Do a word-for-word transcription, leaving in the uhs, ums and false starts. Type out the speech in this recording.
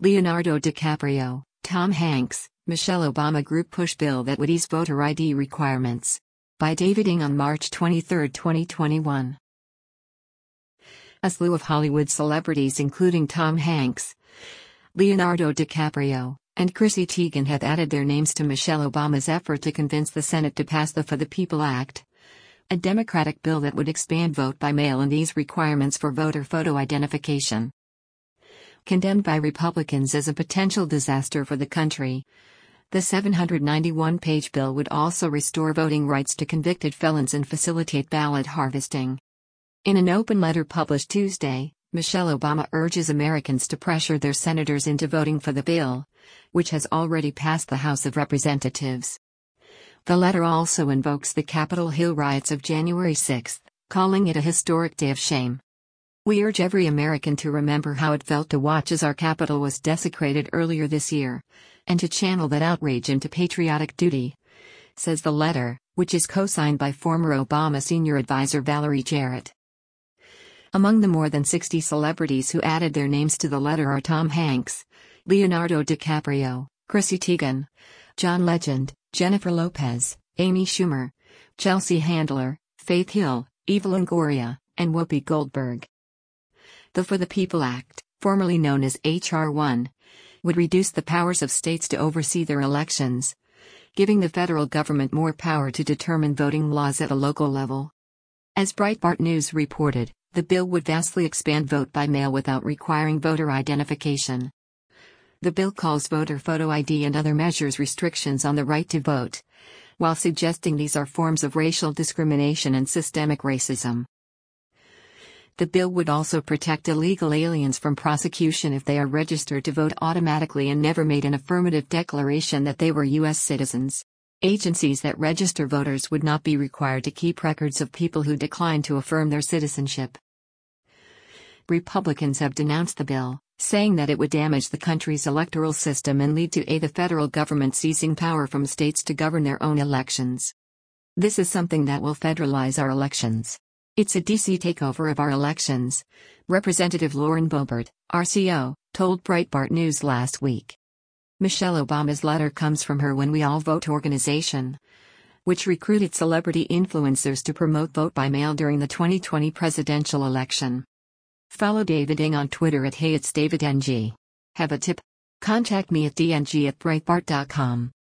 Leonardo DiCaprio, Tom Hanks, Michelle Obama group push bill that would ease voter I D requirements. By David Ng on March twenty-third, twenty twenty-one. A slew of Hollywood celebrities including Tom Hanks, Leonardo DiCaprio, and Chrissy Teigen have added their names to Michelle Obama's effort to convince the Senate to pass the For the People Act, a Democratic bill that would expand vote by mail and ease requirements for voter photo identification. Condemned by Republicans as a potential disaster for the country, the seven hundred ninety-one page bill would also restore voting rights to convicted felons and facilitate ballot harvesting. In an open letter published Tuesday, Michelle Obama urges Americans to pressure their senators into voting for the bill, which has already passed the House of Representatives. The letter also invokes the Capitol Hill riots of January sixth, calling it a historic day of shame. We urge every American to remember how it felt to watch as our Capitol was desecrated earlier this year, and to channel that outrage into patriotic duty, says the letter, which is co-signed by former Obama senior advisor Valerie Jarrett. Among the more than sixty celebrities who added their names to the letter are Tom Hanks, Leonardo DiCaprio, Chrissy Teigen, John Legend, Jennifer Lopez, Amy Schumer, Chelsea Handler, Faith Hill, Eva Longoria, and Whoopi Goldberg. The For the People Act, formerly known as H R one, would reduce the powers of states to oversee their elections, giving the federal government more power to determine voting laws at a local level. As Breitbart News reported, the bill would vastly expand vote by mail without requiring voter identification. The bill calls voter photo I D and other measures restrictions on the right to vote, while suggesting these are forms of racial discrimination and systemic racism. The bill would also protect illegal aliens from prosecution if they are registered to vote automatically and never made an affirmative declaration that they were U S citizens. Agencies that register voters would not be required to keep records of people who decline to affirm their citizenship. Republicans have denounced the bill, saying that it would damage the country's electoral system and lead to a the federal government seizing power from states to govern their own elections. This is something that will federalize our elections. It's a D C takeover of our elections, Representative Lauren Boebert, R C O, told Breitbart News last week. Michelle Obama's letter comes from her When We All Vote organization, which recruited celebrity influencers to promote vote by mail during the twenty twenty presidential election. Follow David Ng on Twitter at Hey It's David Ng. Have a tip? Contact me at d n g at breitbart dot com.